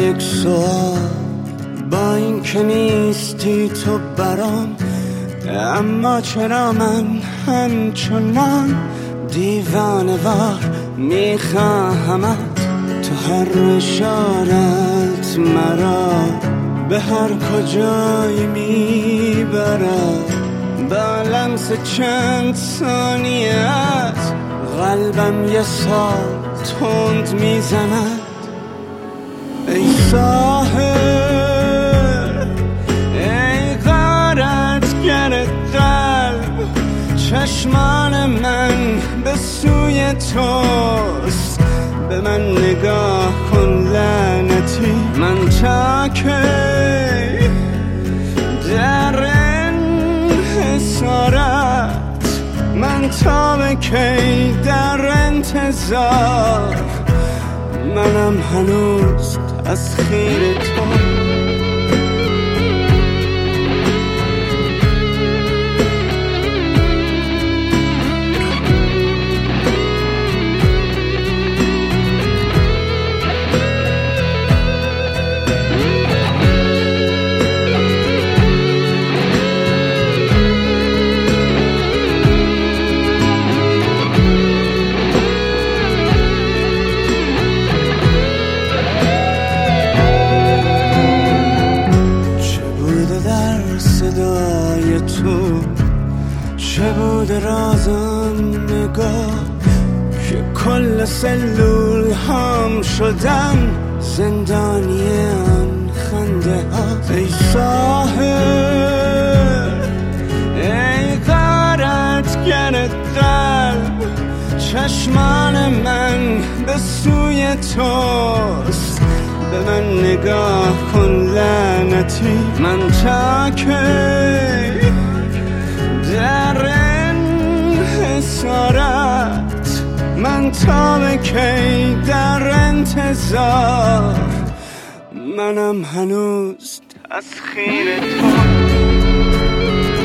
یک سوال، با این که نیستی تو برام، اما چرا من همچنان دیوانه وار میخواهمت؟ تو هر اشارت مرا به هر کجایی میبرد، با لمس چند ثانیت قلبم یه سال تند میزند. ای ساحل، ای غارتگر قلب، چشمان من به سوی توست، به من نگاه کن لعنتی. من تا کی در انحصارت، من تا به کی در انتظار، منم هنوز تسخیر تو. صدای تو چه بود رازم نگاه که کل سلول هم شدم زندانی آن خنده ها. ای ساحل، ای غارتگر قلب، چشمان من به سوی توست، به من نگاه کن لعنتی. من تا کی در انحصارت، من تا به کی در انتظار، منم هنوز تسخیر تو.